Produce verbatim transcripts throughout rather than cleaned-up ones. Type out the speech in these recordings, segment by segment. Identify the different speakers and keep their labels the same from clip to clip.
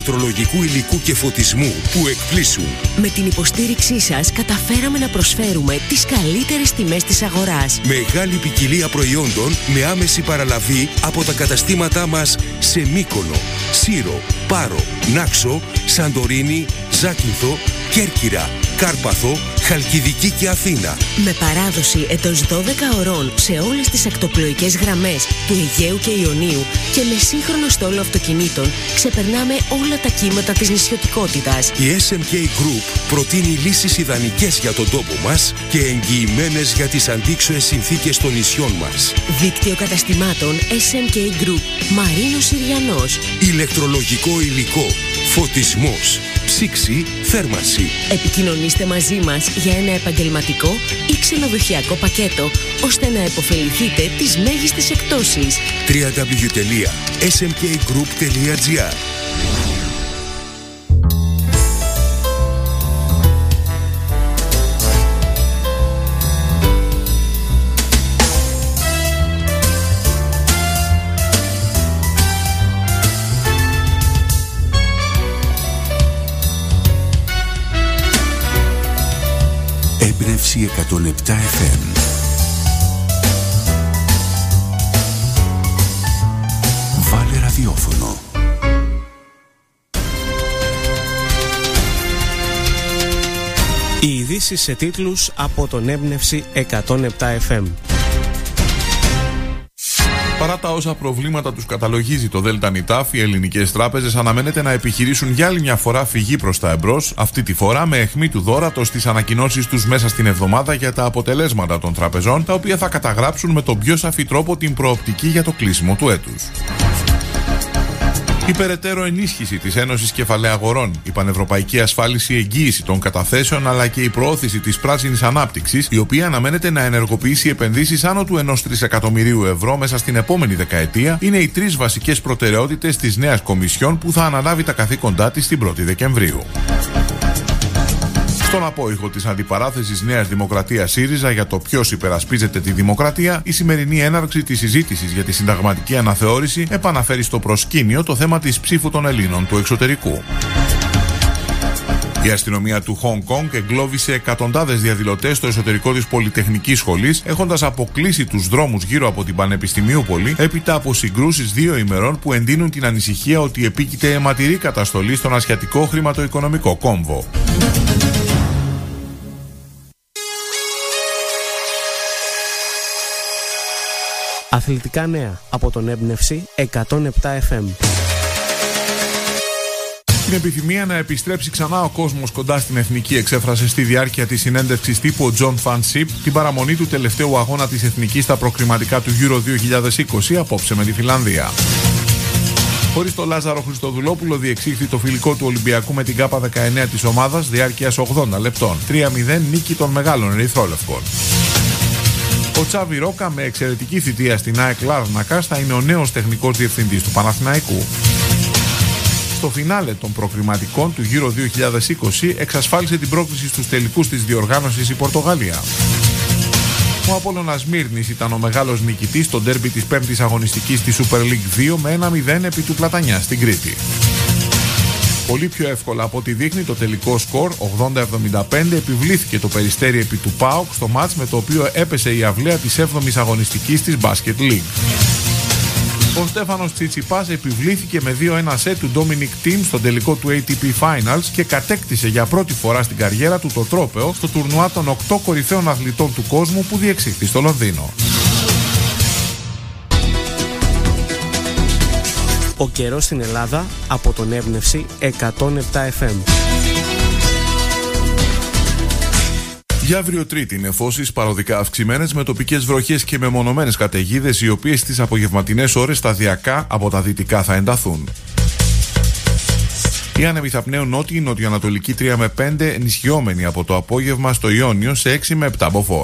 Speaker 1: ηλεκτρολογικού υλικού και φωτισμού που εκπλήσουν.
Speaker 2: Με την υποστήριξή σας καταφέραμε να προσφέρουμε τις καλύτερες τιμές της αγοράς.
Speaker 1: Μεγάλη ποικιλία προϊόντων με άμεση παραλαβή από τα καταστήματά μας σε Μύκονο, Σύρο, Πάρο, Νάξο, Σαντορίνη, Ζάκυνθο, Κέρκυρα, Κάρπαθο, Χαλκιδική και Αθήνα.
Speaker 2: Με παράδοση εντός δώδεκα ωρών σε όλες τις ακτοπλοϊκές γραμμές του Αιγαίου και Ιωνίου και με σύγχρονο στόλο αυτοκινήτων ξεπερνάμε όλα τα κύματα της νησιωτικότητας.
Speaker 1: Η ες εμ κέι Group προτείνει λύσεις ιδανικές για τον τόπο μας και εγγυημένες για τις αντίξωες συνθήκες των νησιών μας.
Speaker 2: Δίκτυο καταστημάτων ες εμ κέι Group, Μαρίνος Συριανός.
Speaker 1: Ηλεκτρολογικό υλικό, φωτισμός, ψήξη, θέρμανση.
Speaker 2: Επικοινωνήστε μαζί μας για ένα επαγγελματικό ή ξενοδοχειακό πακέτο, ώστε να επωφεληθείτε τις μέγιστες εκτόσεις.
Speaker 1: double-u double-u double-u τελεία ες εμ κέι γκρουπ τελεία τζι άρ.
Speaker 3: Έμπνευση εκατόν επτά εφ εμ. Βάλε ραδιόφωνο.
Speaker 4: Οι ειδήσεις σε τίτλους από τον Έμπνευση εκατόν επτά εφ εμ.
Speaker 5: Παρά τα όσα προβλήματα τους καταλογίζει το ΔΝΤ, οι ελληνικές τράπεζες αναμένεται να επιχειρήσουν για άλλη μια φορά φυγή προς τα εμπρός, αυτή τη φορά με αιχμή του δώρατο στις ανακοινώσεις τους μέσα στην εβδομάδα για τα αποτελέσματα των τραπεζών, τα οποία θα καταγράψουν με τον πιο σαφή τρόπο την προοπτική για το κλείσιμο του έτους. Η περαιτέρω ενίσχυση της Ένωσης Κεφαλαίου Αγορών, η πανευρωπαϊκή ασφάλιση εγγύηση των καταθέσεων αλλά και η προώθηση της πράσινης ανάπτυξης, η οποία αναμένεται να ενεργοποιήσει επενδύσεις άνω του ενός τρισεκατομμυρίου ευρώ μέσα στην επόμενη δεκαετία, είναι οι τρεις βασικές προτεραιότητες της νέας Κομισιόν που θα αναλάβει τα καθήκοντά της την πρώτη Δεκεμβρίου. Στον απόϊχο της αντιπαράθεσης Νέας Δημοκρατίας ΣΥΡΙΖΑ για το ποιος υπερασπίζεται τη δημοκρατία, η σημερινή έναρξη της συζήτησης για τη συνταγματική αναθεώρηση επαναφέρει στο προσκήνιο το θέμα της ψήφου των Ελλήνων του εξωτερικού. Η αστυνομία του Χονγκ Κονγκ εγκλώβησε εκατοντάδες διαδηλωτές στο εσωτερικό της Πολυτεχνικής Σχολής, έχοντας αποκλείσει τους δρόμους γύρω από την Πανεπιστημίουπολη έπειτα από συγκρούσεις δύο ημερών που εντείνουν την ανησυχία ότι επίκειται αιματηρή καταστολή στον ασιατικό χρηματοοικονομικό κόμβο.
Speaker 4: Αθλητικά νέα από τον Έμπνευση εκατόν επτά εφ εμ.
Speaker 5: Την επιθυμία να επιστρέψει ξανά ο κόσμος κοντά στην εθνική εξέφρασε στη διάρκεια της συνέντευξης τύπου ο Τζον Φανσίπ την παραμονή του τελευταίου αγώνα της εθνικής στα προκριματικά του Euro δύο χιλιάδες είκοσι απόψε με τη Φιλανδία. Χωρίς τον Λάζαρο Χριστοδουλόπουλο διεξήχθη το φιλικό του Ολυμπιακού με την ΚΑΠΑ δεκαεννέα της ομάδας διάρκειας ογδόντα λεπτών. τρία μηδέν νίκη των μεγάλων ερυθρόλευκων. Ο Τσάβι Ρόκα με εξαιρετική θητεία στην ΑΕΚ Λάρνακας θα είναι ο νέος τεχνικός διευθυντής του Παναθηναϊκού. Στο φινάλε των προκριματικών του Euro δύο χιλιάδες είκοσι εξασφάλισε την πρόκληση στους τελικούς της διοργάνωσης η Πορτογαλία. Ο Απόλλωνας Μύρνης ήταν ο μεγάλος νικητής στο ντέρμπι της πέμπτης αγωνιστικής της Super League δύο με ένα μηδέν επί του Πλατανιά στην Κρήτη. Πολύ πιο εύκολα από ό,τι δείχνει το τελικό σκορ ογδόντα εβδομήντα πέντε επιβλήθηκε το Περιστέρι επί του ΠΑΟΚ στο μάτς με το οποίο έπεσε η αυλαία της έβδομης αγωνιστικής της Basket League. Ο Στέφανος Τσιτσιπάς επιβλήθηκε με δύο ένα σετ του Dominic Thiem στο τελικό του έι τι πι Finals και κατέκτησε για πρώτη φορά στην καριέρα του το τρόπαιο στο τουρνουά των οκτώ κορυφαίων αθλητών του κόσμου που διεξήχθη στο Λονδίνο.
Speaker 4: Ο καιρός στην Ελλάδα από τον Έμπνευση εκατόν επτά εφ εμ.
Speaker 5: Για αύριο Τρίτη, νεφώσεις παροδικά αυξημένες με τοπικές βροχές και μεμονωμένες καταιγίδες, οι οποίες στις απογευματινές ώρες σταδιακά από τα δυτικά θα ενταθούν. Οι άνεμοι θα πνέουν νότιοι, νοτιοανατολική τρία με πέντε, ενισχυόμενοι από το απόγευμα στο Ιόνιο σε έξι με επτά μποφόρ.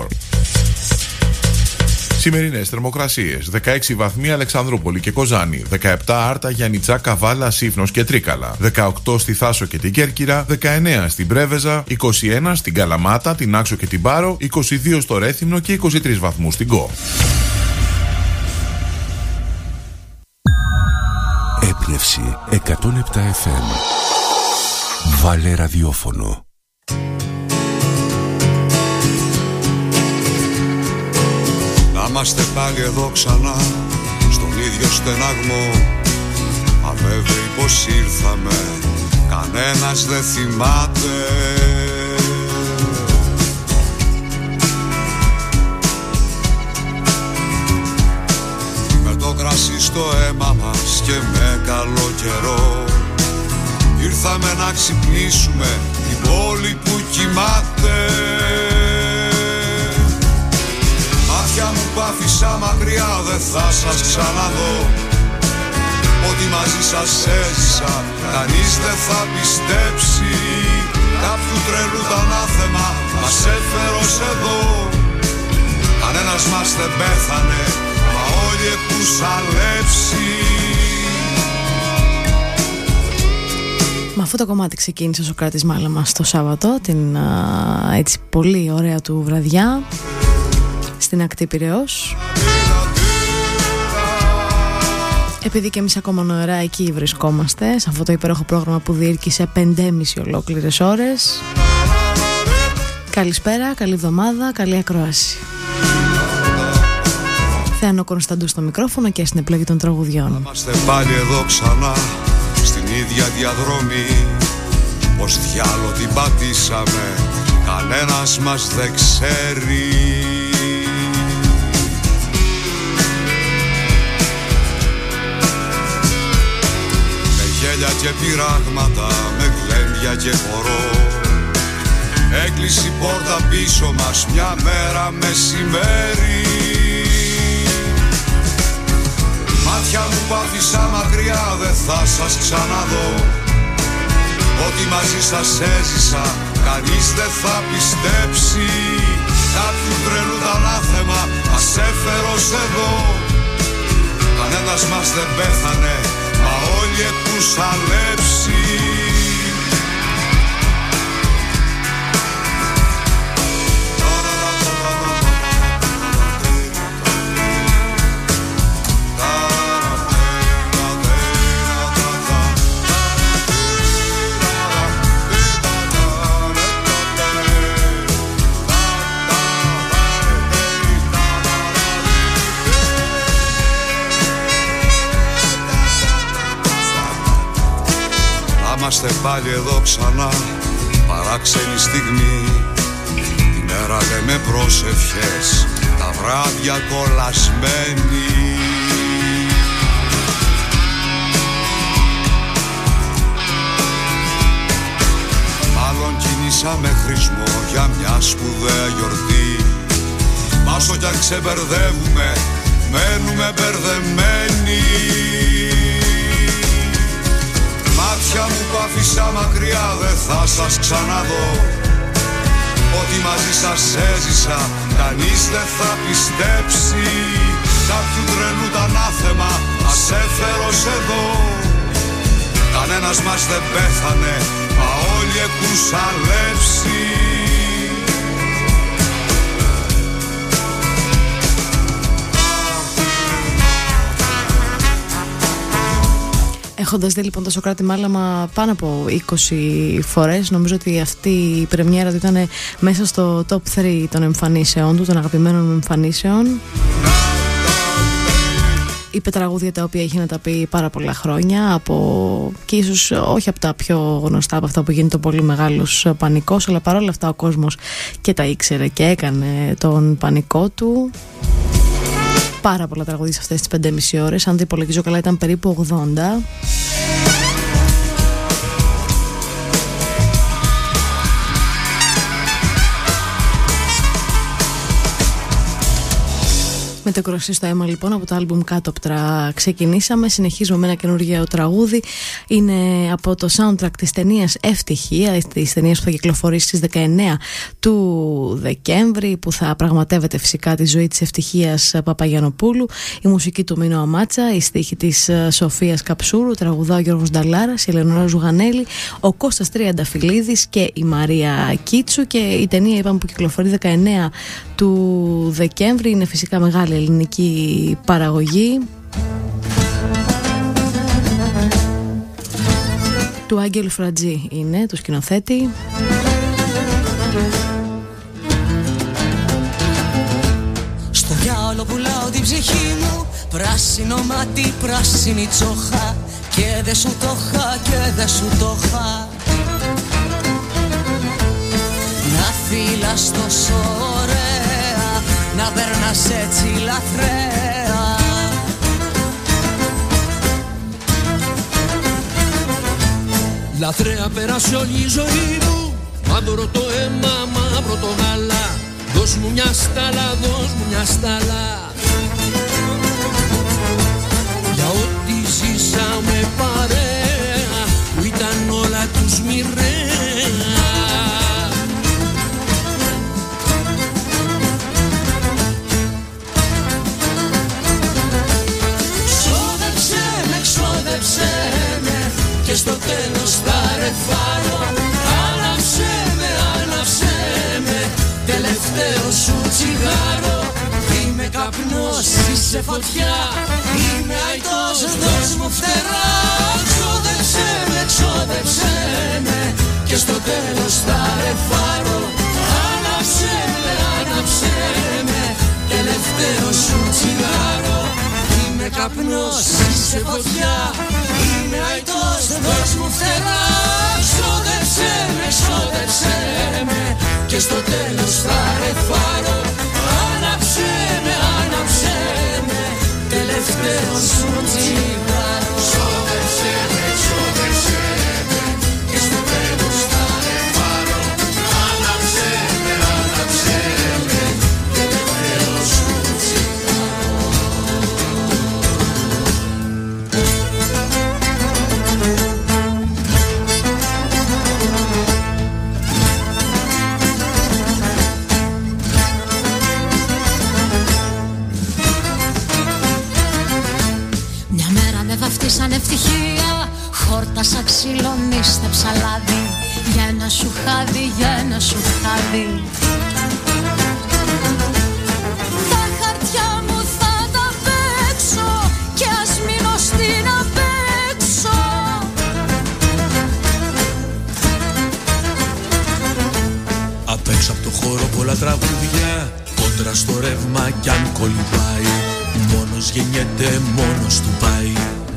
Speaker 5: Σημερινές θερμοκρασίες: δεκαέξι βαθμοί Αλεξανδρούπολη και Κοζάνη, δεκαεπτά Άρτα, Γιαννιτσά, Καβάλα, Σύφνος και Τρίκαλα, δεκαοκτώ στη Θάσο και την Κέρκυρα, δεκαεννέα στην Πρέβεζα, είκοσι ένα στην Καλαμάτα, την Άξο και την Πάρο, είκοσι δύο στο Ρέθυμνο και είκοσι τρεις βαθμούς στην Κο.
Speaker 3: Έμπνευση εκατόν επτά εφ εμ. Βάλε ραδιόφωνο.
Speaker 6: Να είμαστε πάλι εδώ ξανά, στον ίδιο στεναγμό. Αβέβαιοι πως ήρθαμε, κανένας δεν θυμάται. Με το κρασί στο αίμα μας και με καλό καιρό, ήρθαμε να ξυπνήσουμε την πόλη που κοιμάται. Μάτια μου που άφησα μακριά, δεν θα σας ξαναδώ. Ότι μαζί σας έζησα, κανείς δεν θα πιστέψει. Κάποιου τρελού τ' ανάθεμα μας έφερε ως εδώ. Κανένας μας δεν πέθανε, μα όλοι εκουσαλέψει.
Speaker 7: Με αυτό το κομμάτι ξεκίνησε ο Σωκράτης Μάλαμας το Σάββατο, την α, έτσι πολύ ωραία του βραδιά στην ακτή Πειραιώς. Επειδή και εμείς ακόμα νοερά εκεί βρισκόμαστε, σε αυτό το υπέροχο πρόγραμμα που διήρκησε πεντέμιση ολόκληρες ώρες. Καλησπέρα, καλή εβδομάδα, καλή ακρόαση. Θεάνο Κωνσταντού στο μικρόφωνο και στην επιλογή των τραγουδιών.
Speaker 6: Είμαστε πάλι εδώ ξανά, στην ίδια διαδρομή. Πως διάλο την πατήσαμε, κανένας μας δεν ξέρει. Γέλια και πειράγματα, με γλέντια και χορό. Έκλεισε η πόρτα πίσω μας μια μέρα μεσημέρι. Μάτια μου που άφησα μακριά, δεν θα σας ξαναδώ. Ότι μαζί σας έζησα, κανείς δεν θα πιστέψει. Κάποιου τρελού τ' ανάθεμα μας έφερε ως εδώ. Κανένας μας δεν πέθανε, μα όλοι εκουσαλέψει. Είμαστε πάλι εδώ ξανά, παράξενη στιγμή. Τη μέρα λέμε προσευχές, τα βράδια κολλασμένοι. Μάλλον κινήσαμε χρησμό για μια σπουδαία γιορτή. Μα όσο κι αν ξεμπερδεύουμε, μένουμε μπερδεμένοι. Μάτια μου που άφησα μακριά, δεν θα σας ξαναδώ. Ότι μαζί σας έζησα, κανείς δεν θα πιστέψει. Κάποιου τρελού τ' ανάθεμα μας έφερε ως εδώ. Κανένας μας δεν πέθανε, μα όλοι εκουσαλέψει.
Speaker 7: Έχοντας δει λοιπόν το Σωκράτη Μάλαμα πάνω από είκοσι φορές, νομίζω ότι αυτή η πρεμιέρα του ήταν μέσα στο top τρία των εμφανίσεων του, των αγαπημένων εμφανίσεων. Είπε τραγούδια τα οποία είχε να τα πει πάρα πολλά χρόνια, από, και ίσως όχι από τα πιο γνωστά, από αυτά που γίνεται ο πολύ μεγάλος πανικός, αλλά παρόλα αυτά ο κόσμος και τα ήξερε και έκανε τον πανικό του. Πάρα πολλά τραγούδια σε αυτές τις πεντέμιση ώρες, αν δεν υπολογίζω καλά ήταν περίπου ογδόντα. Με το κροσί στο αίμα λοιπόν από το άλμπουμ Κάτωπτρα ξεκινήσαμε. Συνεχίζουμε με ένα καινούργιο τραγούδι. Είναι από το soundtrack της ταινίας Ευτυχία, της ταινίας που θα κυκλοφορήσει στις δεκαεννέα του Δεκέμβρη, που θα πραγματεύεται φυσικά τη ζωή της Ευτυχίας Παπαγιαννοπούλου. Η μουσική του Μίνο Αμάτσα, η στίχη της Σοφίας Καψούρου, τραγουδά ο Γιώργος Νταλάρας, η Ελεονόρα Ζουγανέλη, ο Κώστας Τριανταφυλλίδης και η Μαρία Κίτσου. Και η ταινία, είπαμε, που κυκλοφορεί δεκαεννέα του Δεκέμβρη, είναι φυσικά μεγάλη ελληνική παραγωγή. του Άγγελου Φρατζή είναι, του σκηνοθέτη.
Speaker 8: Στο διάολο πουλάω την ψυχή μου, πράσινο μάτι, πράσινη τσόχα. Και δε σου το χα, και δε σου το χα. Να φύλας τόσο ωραία, να περνάς έτσι λαθρέα.
Speaker 9: Λαθρέα πέρασε όλη η ζωή μου, μαύρο το αίμα, μαύρο το γάλα. Δώσ' μου μια στάλα, δώσ' μου μια στάλα. Για ό,τι ζήσαμε παρέα, που ήταν όλα τους μοιραία. Ξόδεψε με, ξόδεψε με, και στο τέλος θα ρεφάρω. Άναψε με, άναψε με, τελευταίο σου τσιγάρο. Είμαι καπνός, είσαι φωτιά, είμαι αητός, δώσ' μου φτερά. Ξόδεψε με, ξόδεψε με, και στο τέλος θα ρεφάρω. Άναψε με, άναψε με, τελευταίο σου τσιγάρο. Είμαι καπνός, είσαι φωτιά, είμαι αητός, δώσ' μου φτερά. Ξόδεψε με, ξόδεψε με, και στο τέλος θα ρεφάρω. Άναψε με, άναψε με, τελευταίο σου τσιγάρο. Ξόδεψε με, ξόδεψε με, και στο τέλος θα ρεφάρω. Άναψε με, άναψε με, τελευταίο σου τσιγάρο.
Speaker 10: Βαφτίσαν ευτυχία, χόρτασα ξύλο, νίστεψα λάδι. Για ένα σου χάδι, για ένα σου χάδι. Τα χαρτιά μου θα τα παίξω, και ας μείνω στην απέξω.
Speaker 9: Απ' έξω απ' το χώρο πολλά τραγούδια, κόντρα στο ρεύμα κι αν κολυμπάει. Μόνος γεννιέται, μόνος του πάει.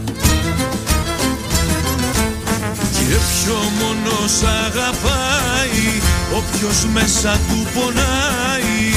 Speaker 9: Και ποιο μόνος αγαπάει, όποιος μέσα του πονάει.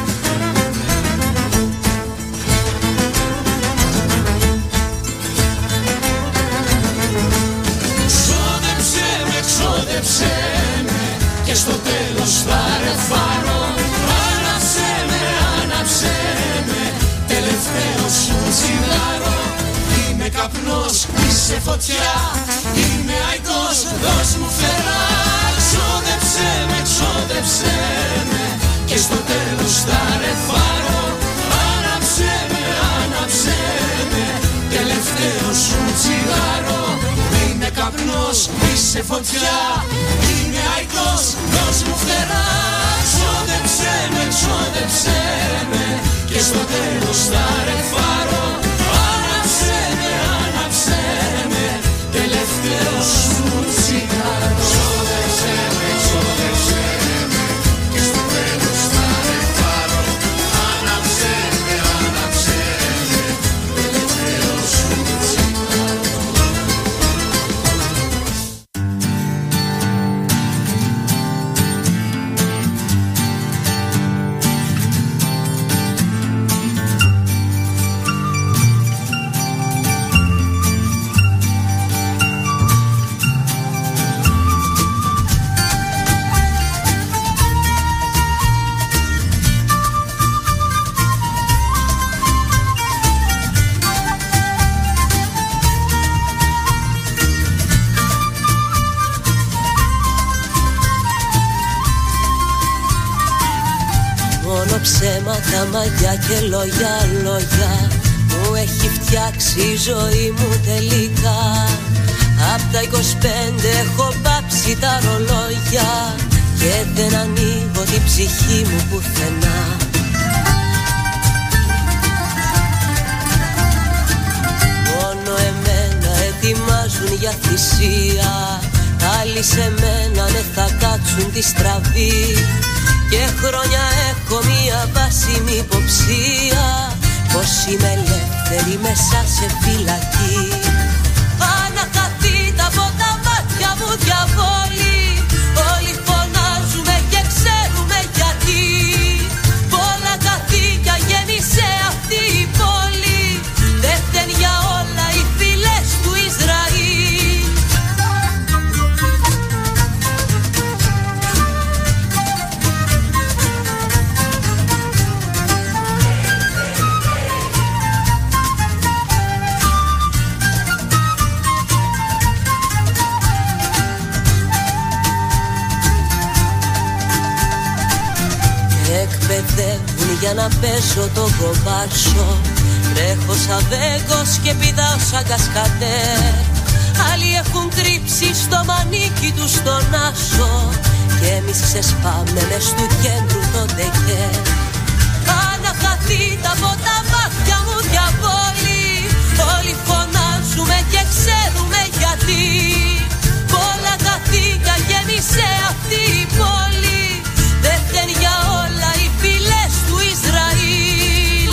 Speaker 9: Ξόδεψε με, ξόδεψε με, και στο τέλος θα ρεφάρω. Άναψε με, άναψε με, τελευταίο σου τσιγάρο. Είμαι καπνός, είσαι φωτιά, είμαι αητός, δώσ' μου φτερά. Ξόδεψε με, ξόδεψε με, και στο τέλος θα ρεφάρω. Άναψε με, άναψε με, τελευταίο σου τσιγάρο. Είμαι καπνός, είσαι φωτιά, είμαι αητός, δώσ' μου φτερά. Ξόδεψε με, ξόδεψε με, και στο τέλος θα ρεφάρω. Άναψε με, άναψε με, τελευταίο σου τσιγάρο. Ξόδεψε με, ξόδεψε με, και στο τέλος θα ρεφάρω. Άναψε με, άναψε με, τελευταίο σου τσιγάρο.
Speaker 11: Ψέματα, μαγιά και λόγια, λόγια μου έχει φτιάξει η ζωή μου τελικά. Απ' τα είκοσι πέντε έχω πάψει τα ρολόγια και δεν ανοίγω την ψυχή μου πουθενά. Μόνο εμένα ετοιμάζουν για θυσία. Άλλοι σε μένα ναι θα κάτσουν τη στραβή. Και χρόνια έχω μία βάσιμη υποψία πως είμαι ελεύθερη μέσα σε φυλακή. Ανακαθείτε από τα μάτια μου διαβόλοι. Όλοι φωνάζουμε και ξέρουμε γιατί. Πολλά καθήκια γέμισε αυτή η πόλη. Δεν φταίνε για όλα οι φυλές του Ισραήλ. Εκπαιδεύουν για να παίζω το κομπάρσο. Τρέχω σαν βέγκος και πηδάω σαν κασκαντέρ. Άλλοι έχουν κρύψει στο μανίκι τους τον άσο. Και εμείς ξεσπάμε μες του κέντρου το ντεκέρ. Αναχαθείτε από τα μάτια μου διαβόλοι. Όλοι φωνάζουμε και ξέρουμε γιατί. Πολλά καθήκια γέμισε αυτή η πόλη. Δεν φταίνε για όλα οι φυλές του Ισραήλ.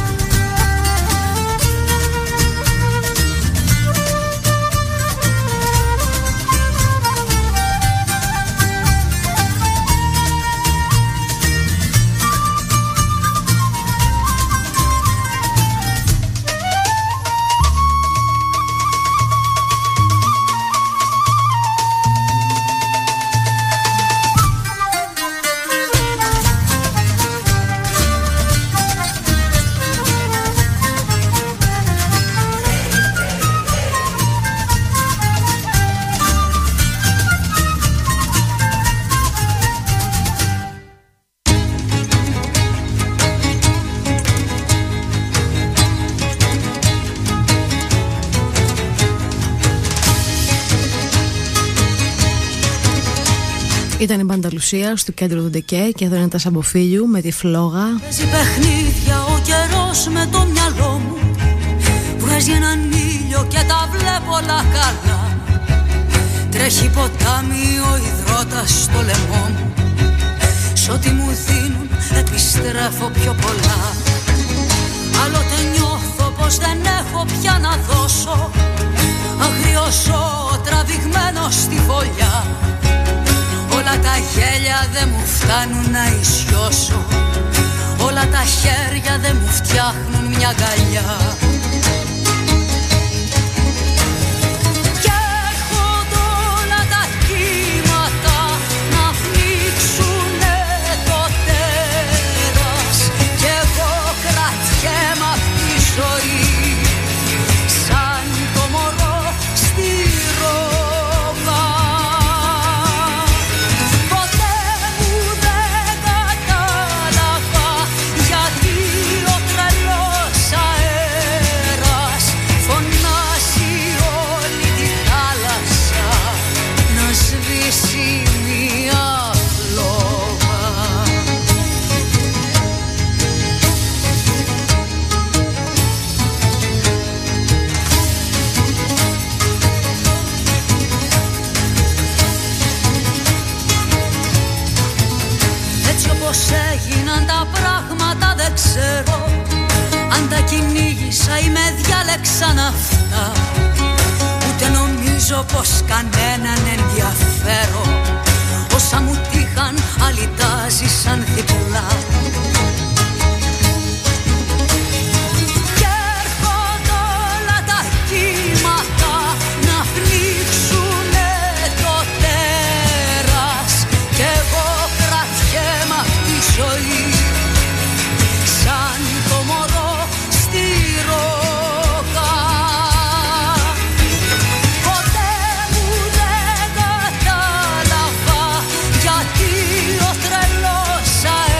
Speaker 7: Ήταν η μπάντα Λουσία στο κέντρο του Ντεκέ και εδώ είναι τα Σαμποφίλιου με τη Φλόγα.
Speaker 8: Παίζει παιχνίδια ο καιρός με το μυαλό μου. Βγάζει έναν ήλιο και τα βλέπω όλα καλά. Τρέχει ποτάμι ο υδρότας στο λαιμό μου. Σ' ό,τι μου δίνουν επιστρέφω πιο πολλά. Άλλοτε νιώθω πως δεν έχω πια να δώσω. Αγριό ζώο τραβηγμένο στη φωλιά. Όλα τα γέλια δεν μου φτάνουν να ισιώσω. Όλα τα χέρια δεν μου φτιάχνουν μια αγκαλιά. Και έρχονται όλα τα κύματα να πνίξουνε το τέρας. Κι εγώ κρατιέμαι απ' τη ζωή σαν το μωρό στη ρόγα. Έγιναν τα πράγματα δεν ξέρω. Αν τα κυνήγησα ή με διάλεξαν αυτά. Ούτε νομίζω πως κανέναν ενδιαφέρω. Όσα μου τύχαν άλλοι τα ζήσαν διπλά. Και έρχονται όλα τα κύματα να πνίξουνε το τέρας. Κι εγώ κρατιέμαι απ' τη ζωή σαν το μωρό στη ρόγα. Ποτέ μου δεν κατάλαβα γιατί ο τρελός αέρας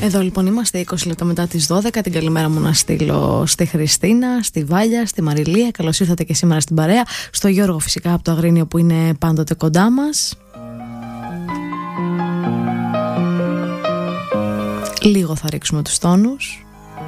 Speaker 7: Εδώ λοιπόν είμαστε είκοσι λεπτά μετά τις δώδεκα. Την καλημέρα μου να στείλω στη Χριστίνα, στη Βάλια, στη Μαριλία. Καλώς ήρθατε και σήμερα στην παρέα. Στο Γιώργο φυσικά από το Αγρίνιο που είναι πάντοτε κοντά μας. Λίγο θα ρίξουμε τους τόνους.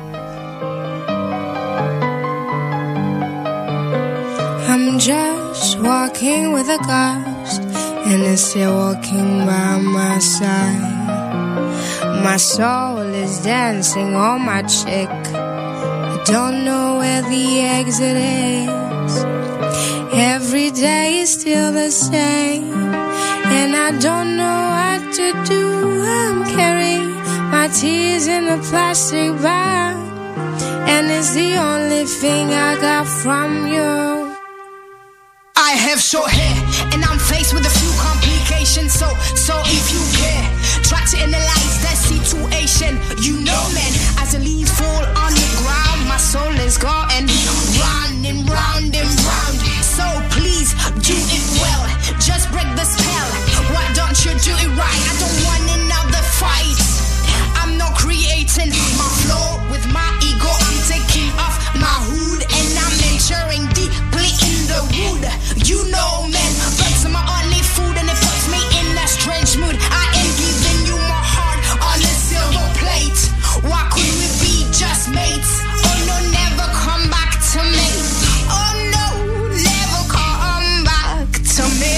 Speaker 12: I'm just walking with a ghost, and it's still walking by my side. My soul is dancing on my cheek. I don't know where the exit is. Every day is still the same, and I don't know what to do. I'm carrying my tears in a plastic bag, and it's the only thing I got from you.
Speaker 13: I have short hair, and I'm faced with a few complications. So, so if you care, try to analyze that situation. You know, man, as the leaves fall on the ground, my soul is going round and round and round. So please do it well, just break the spell. Why don't you do it right? I don't want another fight. I'm not creating my flow with my ego. I'm taking off my hood, and I'm ensuring deeply in the wood. You know, man, birds are my only food, and it puts me in a strange mood. I am giving you my heart on a silver plate. Why could we be just mates? Oh no, never come back to me. Oh no, never come back to me.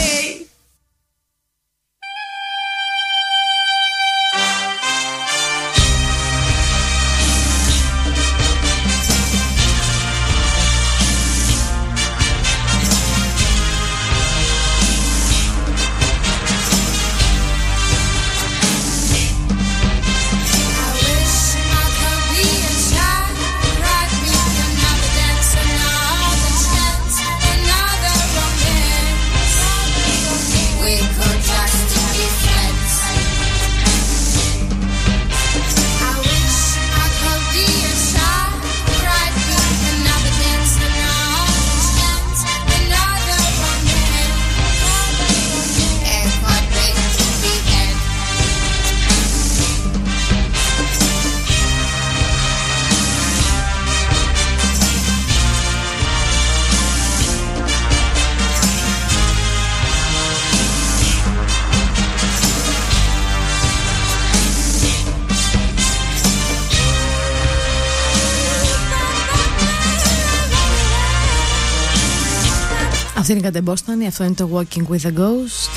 Speaker 7: Αυτή είναι η κατεμπόστανη, αυτό είναι το Walking with a Ghost.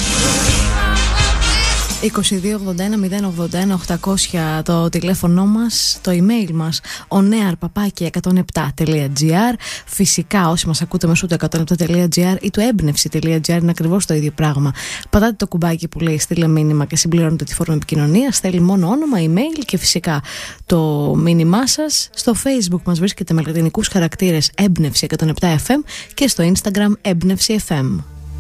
Speaker 7: είκοσι δύο ογδόντα ένα μηδέν ογδόντα ένα οκτακόσια το τηλέφωνο μας, το email μας onear παπάκι εκατόν επτά τελεία τζι άρ. Φυσικά όσοι μας ακούτε μέσω του εκατόν επτά τελεία τζι άρ ή του έμπνευση τελεία τζι άρ είναι ακριβώς το ίδιο πράγμα. Πατάτε το κουμπάκι που λέει στείλε μήνυμα και συμπληρώνετε τη φόρμα επικοινωνίας. Θέλει μόνο όνομα, email και φυσικά το μήνυμά σας. Στο Facebook μας βρίσκεται με λατινικούς χαρακτήρες έμπνευση εκατόν επτά εφ εμ και στο Instagram έμπνευση εφ εμ.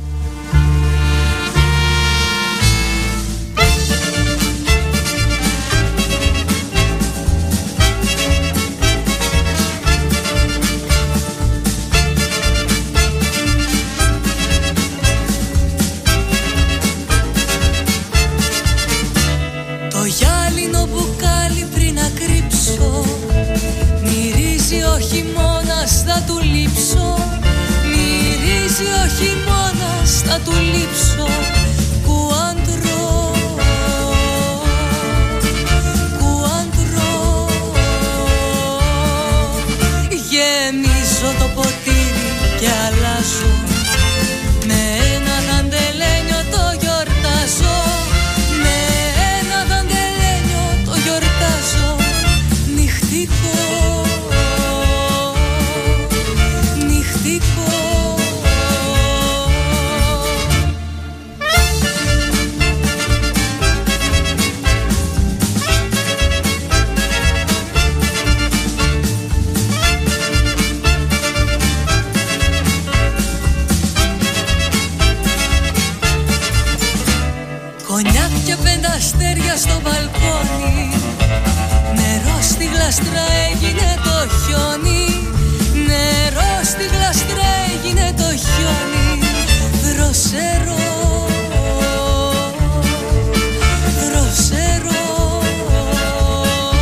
Speaker 8: Θα του λείψω, μυρίζει ο χειμώνας, θα του λείψω. Κουάντρο, κουάντρο. Γεμίζω το ποτήρι και αλλάζω. Με ένα δαντελένιο το γιορτάζω. Με ένα δαντελένιο το γιορτάζω. Νυχτικό. Αστέρια στο μπαλκόνι, νερό στη γλαστρά έγινε το χιόνι. Νερό στη γλαστρά έγινε το χιόνι. Δροσερό, δροσερό.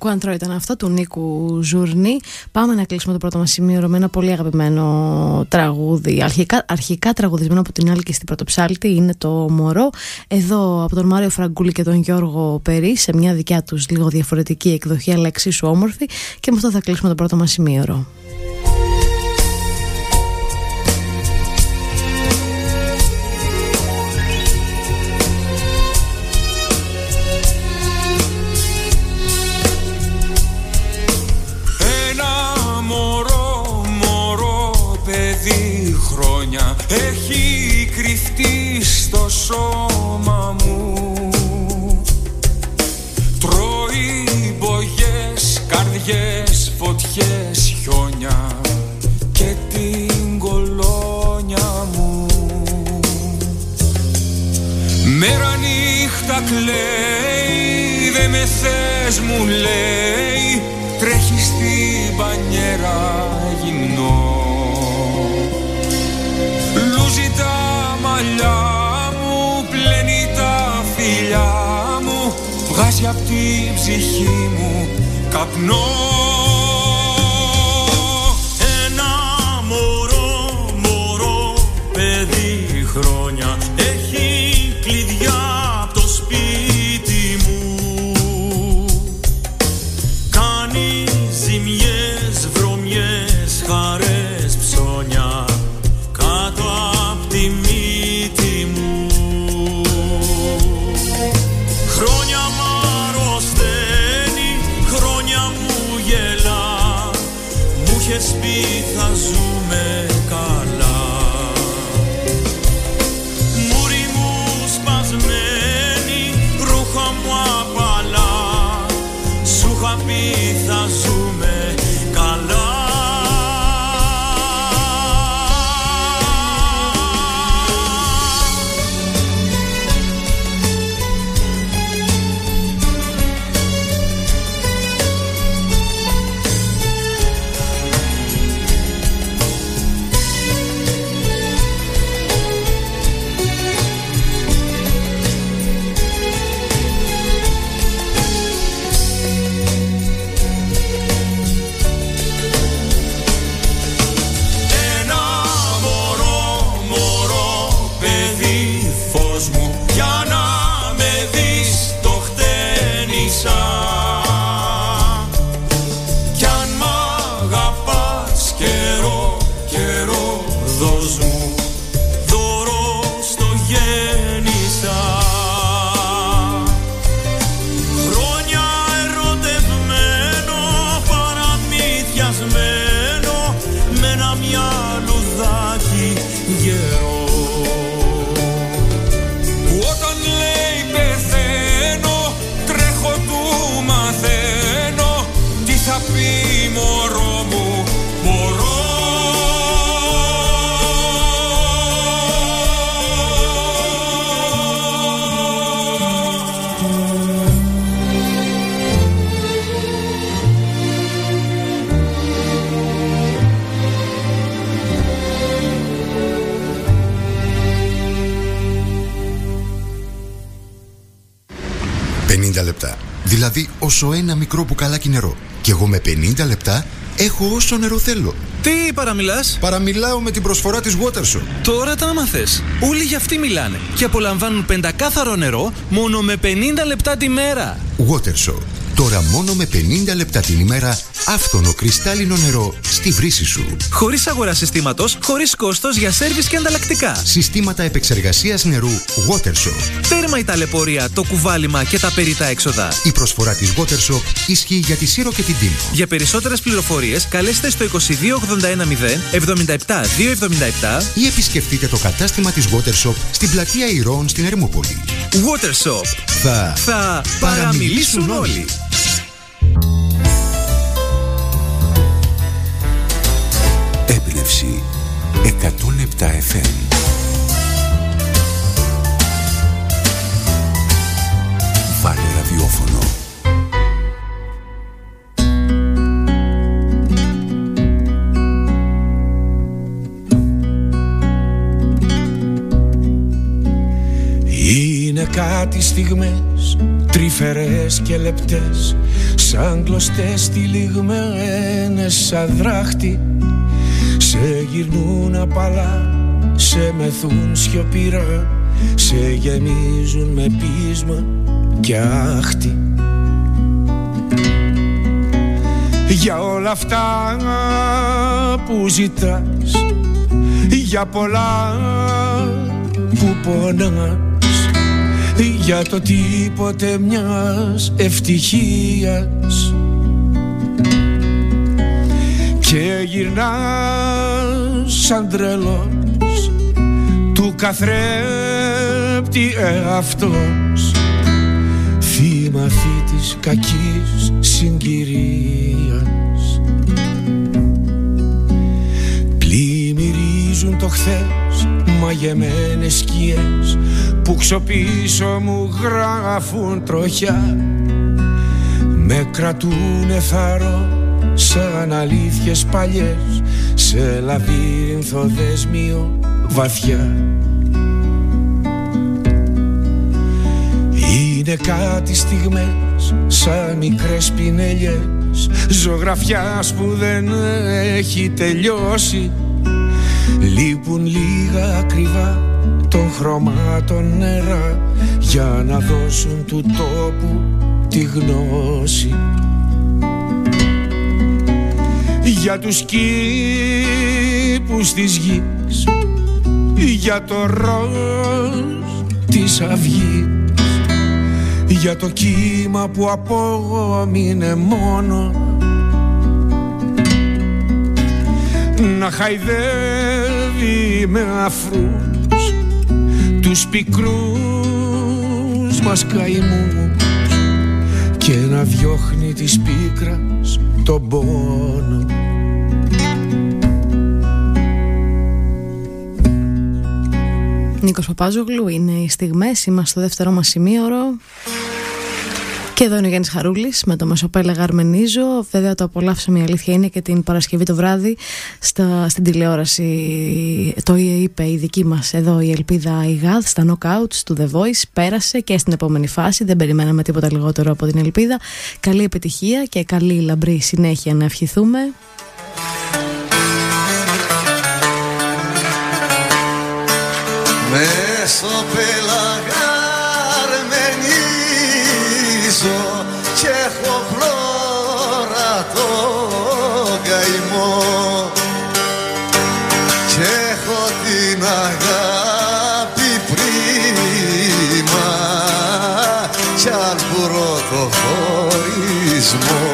Speaker 7: Κουάντρο ήταν αυτό του Νίκου Ζουρνή. Πάμε να κλείσουμε το πρώτο μας σημείο με ένα πολύ αγαπημένο τραγούδι. Αρχικά, αρχικά τραγουδισμένο από την Άλκη στην Πρωτοψάλτη, είναι το Μωρό. Εδώ από τον Μάριο Φραγκούλη και τον Γιώργο Περί, σε μια δικιά τους λίγο διαφορετική εκδοχή, αλλά εξίσου όμορφη. Και με αυτό θα κλείσουμε το πρώτο μας σημείο.
Speaker 14: Έχει κρυφτεί στο σώμα μου, τρώει μπογιές, καρδιές, φωτιές, χιόνια και την κολόνια μου. Μέρα νύχτα κλαίει, δε με θες μου λέει, τρέχει στην μπανιέρα γυμνό. Λούζει τα μαλλιά μου, πλένει τα φιλιά μου, βγάζει απ' την ψυχή μου καπνό. Ένα μωρό, μωρό παιδί χρόνια, έχει κλειδιά απ' το σπίτι μου. Κάνει ζημιές, βρωμιές, χαρές, ψώνια κάτω απ' τη μύτη μου. Χρόνια μ' αρρωσταίνει, χρόνια μου γελά, μου είχες πει θα ζούμε καλά. Μούρη μου σπασμένη, ρούχα μου απαλά, σου είχα πει θα ζούμε καλά.
Speaker 15: πενήντα λεπτά. Δηλαδή όσο ένα μικρό μπουκαλάκι νερό. Και εγώ με πενήντα λεπτά έχω όσο νερό θέλω.
Speaker 16: Τι παραμιλάς?
Speaker 15: Παραμιλάω με την προσφορά της Watershop.
Speaker 16: Τώρα τα μαθες. Όλοι για αυτή μιλάνε. Και απολαμβάνουν πεντακάθαρο νερό μόνο με πενήντα λεπτά τη μέρα.
Speaker 15: Watershop. Τώρα μόνο με πενήντα λεπτά την ημέρα άφθονο κρυστάλλινο νερό στη βρύση σου.
Speaker 16: Χωρίς αγορά συστήματος, χωρίς κόστος για σέρβις και ανταλλακτικά.
Speaker 15: Συστήματα επεξεργασίας νερού Watershop.
Speaker 16: Τέρμα η ταλαιπωρία, το κουβάλιμα και τα περιτά έξοδα.
Speaker 15: Η προσφορά της Watershop ισχύει για τη Σύρο και την Τίνο.
Speaker 16: Για περισσότερες πληροφορίες καλέστε στο είκοσι δύο ογδόντα ένα μηδέν εβδομήντα επτά διακόσια εβδομήντα επτά
Speaker 15: ή επισκεφτείτε το κατάστημα της Watershop στην πλατεία Ηρώων στην Ερμούπολη.
Speaker 16: Watershop.
Speaker 15: Θα,
Speaker 16: θα παραμιλήσουν όλοι.
Speaker 3: Έμπνευση εκατόν επτά εφ εμ. Βάλε ραδιόφωνο.
Speaker 9: Είναι κάτι στιγμές
Speaker 17: τρυφερές και λεπτές, σαν κλωστές τυλιγμένες σαν δράχτη. Σε γυρνούν απαλά, σε μεθούν σιωπηρά, σε γεμίζουν με πείσμα και άχτη. Για όλα αυτά που ζητάς, για πολλά που πονάς, για το τίποτε μιας ευτυχίας, και γυρνάς σαν τρελός του καθρέπτη εαυτός, θύμα αυτή της κακής συγκυρίας. Πλημμυρίζουν το χθες μαγεμένες σκιές που ξοπίσω μου γράφουν τροχιά, με κρατούνε θαρώ σαν αλήθειες παλιές, σε λαβύρινθο δεσμίο βαθιά. Είναι κάτι στιγμές σαν μικρές πινελιές ζωγραφιάς που δεν έχει τελειώσει. Λείπουν λίγα ακριβά των χρωμάτων νερά για να δώσουν του τόπου τη γνώση. Για τους κήπους της γης, για το ροζ της αυγής, για το κύμα που απόμεινε μόνο να χαϊδεύει με αφρούς τους πικρούς μας καημούς και να διώχνει της πίκρας τον πόνο.
Speaker 7: Νίκος Παπάζογλου, είναι οι στιγμές, είμαστε στο δεύτερο μας ημίωρο. Και εδώ είναι ο Γιάννης Χαρούλης με το Μεσοπέλαγα Αρμενίζω. Βέβαια το απολαύσαμε, η αλήθεια είναι, και την Παρασκευή το βράδυ στα, στην τηλεόραση. Το είπε η δική μας εδώ η Ελπίδα η Γαδ στα knockouts του The Voice. Πέρασε και στην επόμενη φάση, δεν περιμέναμε τίποτα λιγότερο από την Ελπίδα. Καλή επιτυχία και καλή λαμπρή συνέχεια να ευχηθούμε.
Speaker 18: Μεσοπέλαγα αρμενίζω κι έχω πλώρα το καημό κι έχω την αγάπη πρίμα κι αλμπουρώ το χωρισμό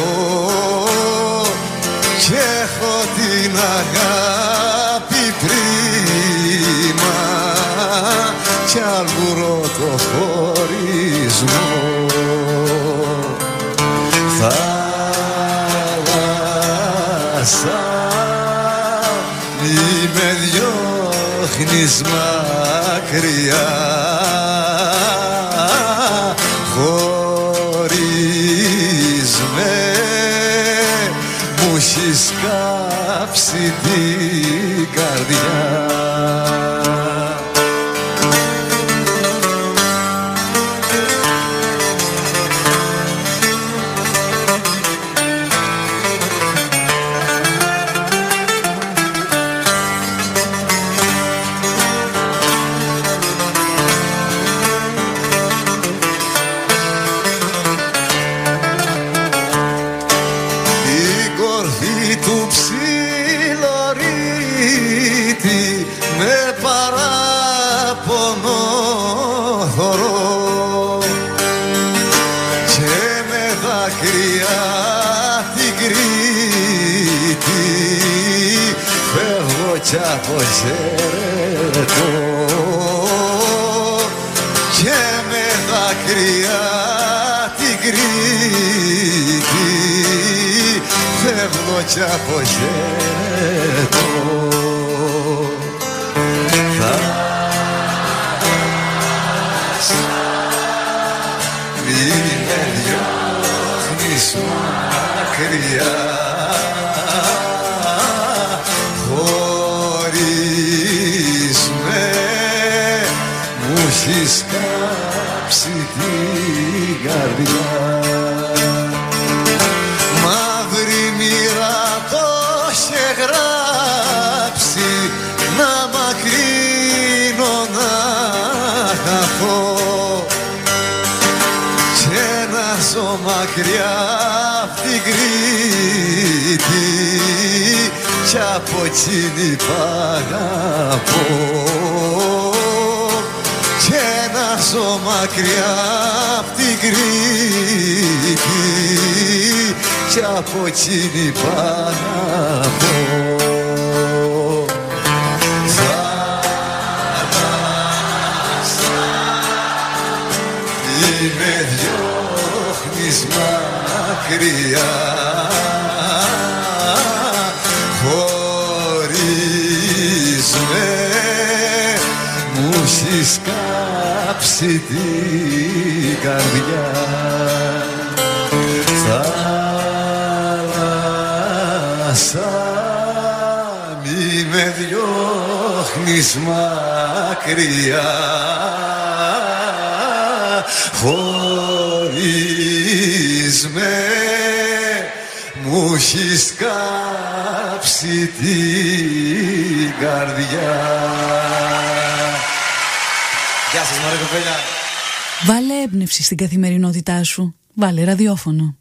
Speaker 18: κι έχω την αγάπη πρίμα κι αλμπουρώ το χωρισμό. Θάλασσα μη με διώχνεις μακριά, χωρίς με μου έχεις κάψει την καρδιά. Κι αποχαιρετώ και με δάκρυα την Κρήτη φεύγω κι αποχαιρετώ. Θάλασσα μη με διώχνεις μακριά, έχεις κάψει την γράψει να μακρύνω να χαθώ και να ζω μακριά απ' την Κρήτη κι από εκείνη που αγαπώ και να ζω μακριά απ' την Κρήτη κι από εκείνη που αγαπώ. Με διώχνεις μακριά χωρίς με μου έχεις κάψει την καρδιά. Θάλασσα μη με διώχνεις μακριά χωρίς με μου έχεις κάψει την καρδιά.
Speaker 19: Γεια σας μωρέ κοπέλα.
Speaker 20: Βάλε έμπνευση στην καθημερινότητά σου. Βάλε ραδιόφωνο.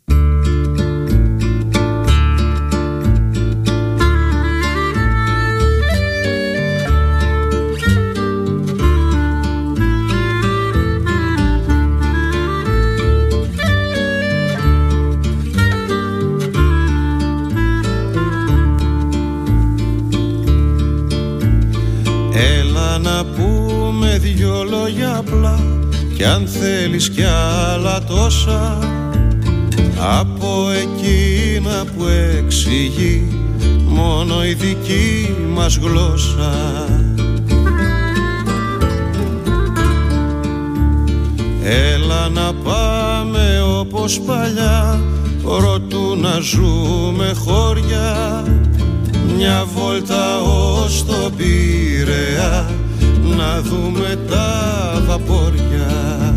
Speaker 21: Να πούμε δυο λόγια απλά κι αν θέλεις κι άλλα τόσα από εκείνα που εξηγεί μόνο η δική μας γλώσσα. Έλα να πάμε όπως παλιά προτού να ζούμε χώρια μια βόλτα ως το Πειραιά να δούμε τα βαπόρια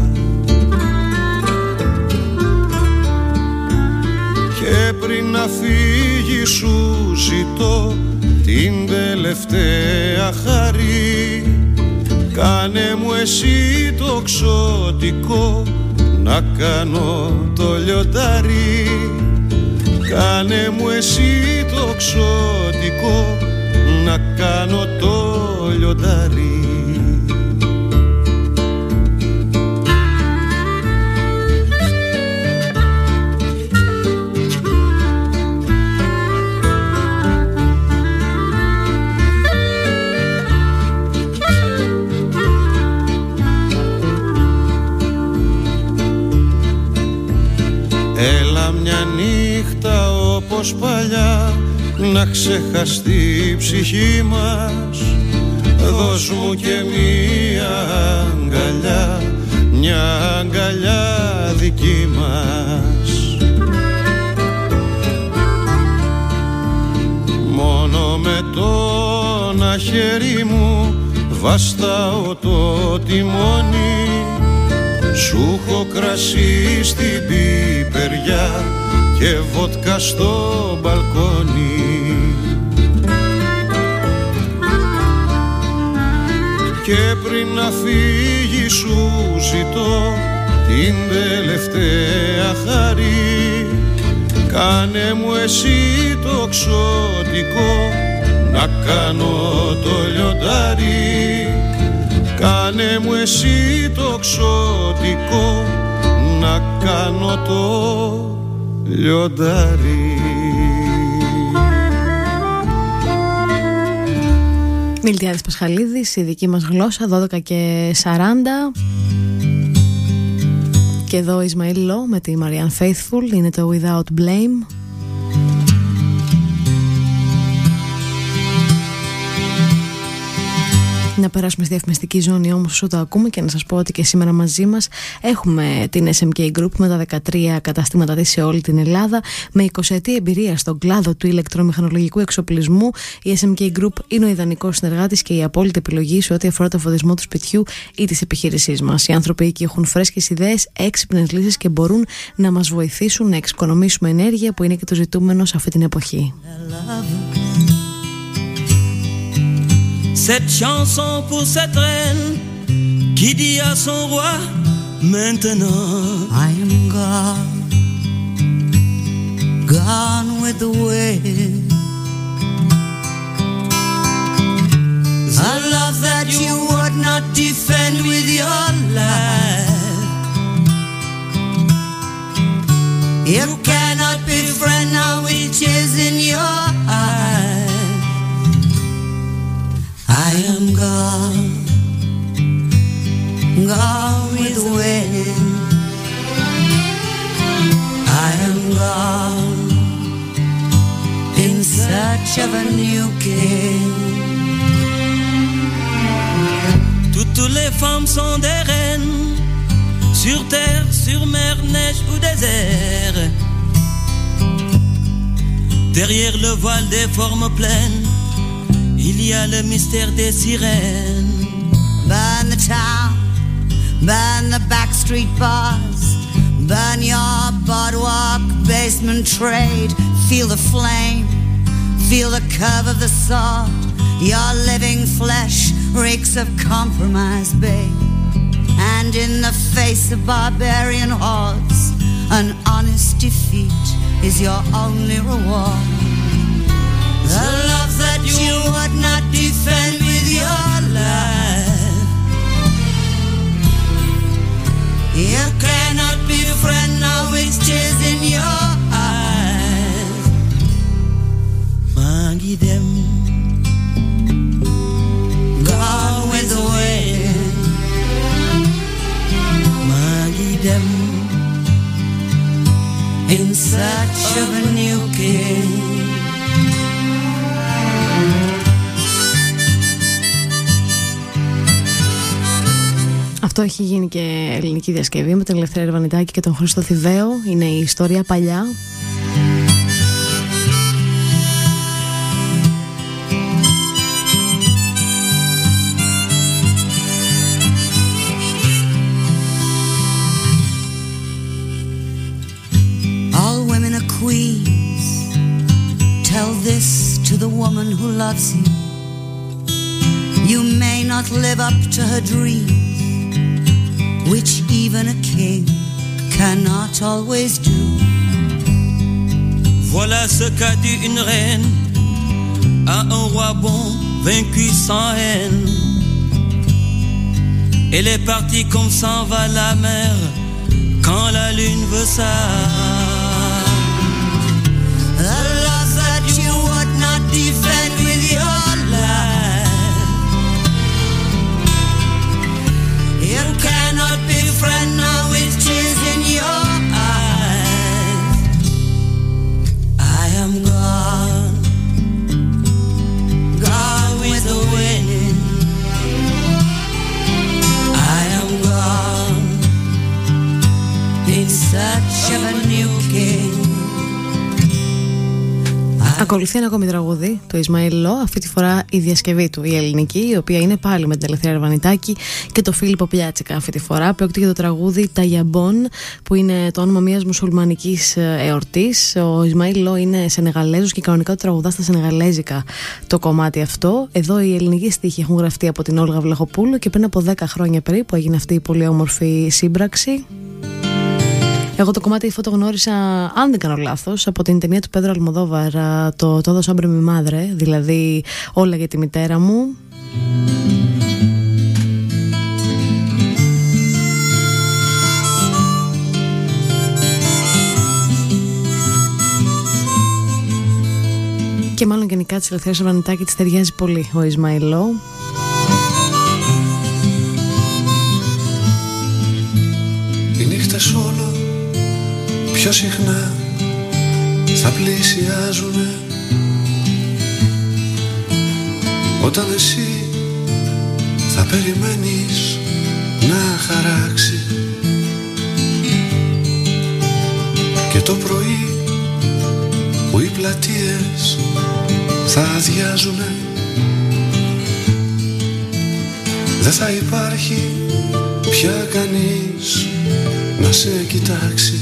Speaker 21: και πριν να φύγει σου ζητώ την τελευταία χαρή κάνε μου εσύ το ξωτικό να κάνω το λιοντάρι κάνε μου εσύ το ξωτικό να κάνω το λιοντάρι. Έλα μια νύχτα όπως παλιά να ξεχαστεί η ψυχή μας δώσ' μου και μια αγκαλιά μια αγκαλιά δική μας. Μόνο με το ένα χέρι μου βαστάω το τιμόνι σου έχω κρασί στην πιπεριά και βότκα στο μπαλκόνι και πριν να φύγει σου ζητώ την τελευταία χαρή κάνε μου εσύ το ξωτικό να κάνω το λιοντάρι κάνε μου εσύ το ξωτικό να κάνω το λιοντάρι.
Speaker 7: Μιλτιάδης Πασχαλίδης, η δική μας γλώσσα, δώδεκα και σαράντα. Και εδώ Ισμαήλ Λό με τη Marianne Faithfull, είναι το Without Blame. Να περάσουμε στη διαφημιστική ζώνη όμως όσο το ακούμε και να σας πω ότι και σήμερα μαζί μας έχουμε την ες εμ κέι Group με τα δεκατρία καταστήματά της σε όλη την Ελλάδα με εικοσιετή εμπειρία στον κλάδο του ηλεκτρομηχανολογικού εξοπλισμού. Η ες εμ κέι Group είναι ο ιδανικός συνεργάτης και η απόλυτη επιλογή σε ό,τι αφορά το φωτισμό του σπιτιού ή της επιχείρησής μας. Οι άνθρωποι εκεί έχουν φρέσκες ιδέες, έξυπνες λύσεις και μπορούν να μας βοηθήσουν να εξοικονομήσουμε ενέργεια που είναι και το ζητούμενο σε αυτή την εποχή.
Speaker 14: cette chanson pour cette reine qui dit à son roi maintenant
Speaker 2: I am gone, gone with the wind. A love that you would not defend with your life. You cannot befriend now which is in your eyes. I am gone, gone with the wind. I am gone in search of a new king.
Speaker 14: Toutes les femmes sont des reines, sur terre, sur mer, neige ou désert. Derrière le voile des formes pleines, il y a le mystère des sirènes.
Speaker 2: Burn the town, burn the backstreet bars, burn your boardwalk, basement trade. Feel the flame, feel the curve of the sword. Your living flesh reeks of compromise, babe. And in the face of barbarian hordes, an honest defeat is your only reward. The love that you would not defend with your life. You cannot befriend now which is in your eyes.
Speaker 14: Maggie them,
Speaker 2: gone with the wind.
Speaker 14: Maggie them,
Speaker 2: in search of a new king.
Speaker 7: Αυτό έχει γίνει και ελληνική διασκευή με τον Ελευθέρα Ερβανιτάκη και τον Χρήστο Θηβαίο. Είναι η ιστορία παλιά.
Speaker 2: All women are queens. Tell this to the woman who loves you. You may not live up to her dreams, which even a king cannot always do.
Speaker 14: Voilà ce qu'a dit une reine à un roi bon, vaincu sans haine. Elle est partie comme s'en va la mer quand la lune veut ça.
Speaker 2: The love that you would not defend with your life. You cannot befriend now which is in your eyes. I am gone, gone with the wind. I am gone in search of a new king.
Speaker 7: Ακολουθεί ένα ακόμη τραγούδι, το Ισμαήλ Λό, αυτή τη φορά η διασκευή του, η ελληνική, η οποία είναι πάλι με την Ελευθερία Ερβανιτάκη και το Φίλιππο Πιάτσικα αυτή τη φορά. Πρόκειται για το τραγούδι Ταγιαμπόν, που είναι το όνομα μιας μουσουλμανικής εορτής. Ο Ισμαήλ Λό είναι Σενεγαλέζος και κανονικά το τραγουδά στα σενεγαλέζικα το κομμάτι αυτό. Εδώ οι ελληνικοί στίχοι έχουν γραφτεί από την Όλγα Βλαχοπούλου και πριν από δέκα χρόνια περίπου έγινε αυτή η πολύ όμορφη σύμπραξη. Εγώ το κομμάτι φωτογνώρισα, αν δεν κάνω λάθος, από την ταινία του Πέδρο Αλμοδόβαρ, το «Todo sobre mi madre», δηλαδή όλα για τη μητέρα μου. Και μάλλον γενικά της Ελευθερίας Ερβανιτάκη της ταιριάζει πολύ ο Ισμαήλ Λό.
Speaker 18: Οι νύχτες όλο πιο συχνά θα πλησιάζουνε όταν εσύ θα περιμένεις να χαράξει και το πρωί που οι πλατείες θα αδειάζουνε δεν θα υπάρχει πια κανείς να σε κοιτάξει.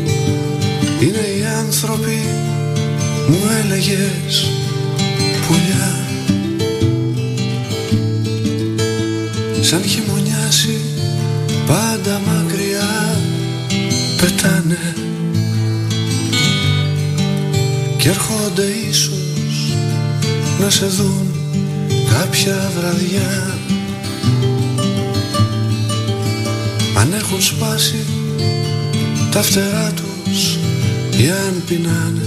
Speaker 18: Είναι οι άνθρωποι μου έλεγες πουλιά σαν χειμωνιάσει πάντα μακριά πετάνε κι έρχονται ίσως να σε δουν κάποια βραδιά. Αν έχουν σπάσει τα φτερά τους ή αν πεινάνε,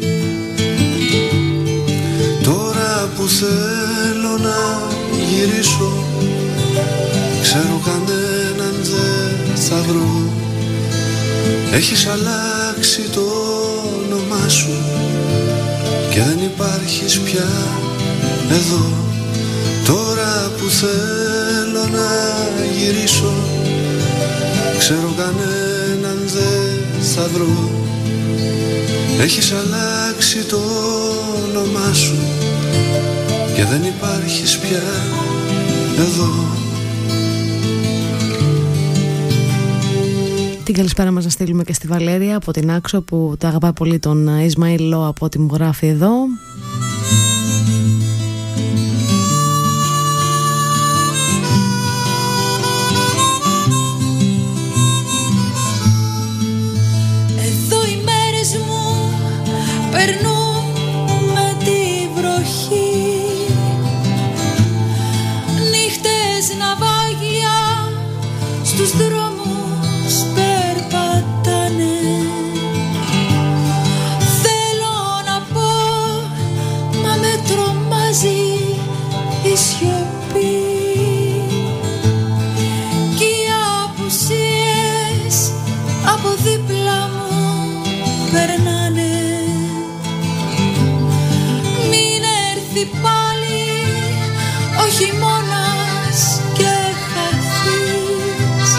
Speaker 18: τώρα που θέλω να γυρίσω ξέρω κανέναν δεν θα βρω. Έχεις αλλάξει το όνομά σου και δεν υπάρχεις πια εδώ. Τώρα που θέλω να γυρίσω ξέρω κανέναν δεν θα βρω. Έχεις αλλάξει το όνομά σου και δεν υπάρχεις πια εδώ.
Speaker 7: Την καλησπέρα μας να στείλουμε και στη Βαλέρια από την Άξο που τα αγαπάει πολύ τον Ισμαήλ Λό από ό,τι μου γράφει εδώ.
Speaker 8: Εδώ οι μέρες μου περνούν με τη βροχή, νύχτες ναυάγια στους δρόμους περπατάνε. Θέλω να πω, μα με τρομάζει η σιωπή κι οι απουσίες από δίπλα μου περνάνε. Μην έρθει πάλι ο χειμώνας και χαθείς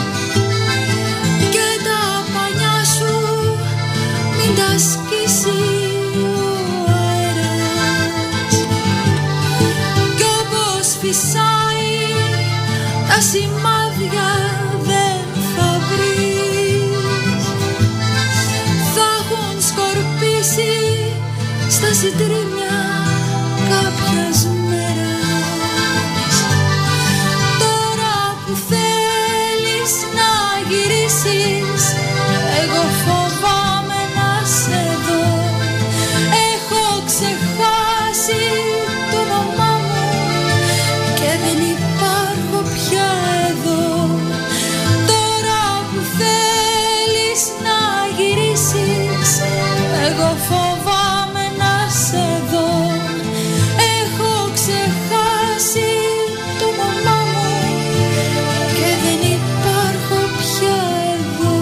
Speaker 8: και τα πανιά σου μην τα σκίσει ο αέρας κι όπως φυσάει τα σημάδια δεν θα βρεις. Θα έχουν σκορπίσει στα συντρίμια κάποιας μέρας. Τώρα που θέλεις να γυρίσεις εγώ φοβάμαι να σε δω. Έχω ξεχάσει το όνομά μου και δεν υπάρχω πια εδώ. Τώρα που θέλεις να γυρίσεις εγώ φοβάμαι να σε δω. Έχω ξεχάσει το όνομά μου και δεν υπάρχω πια εδώ.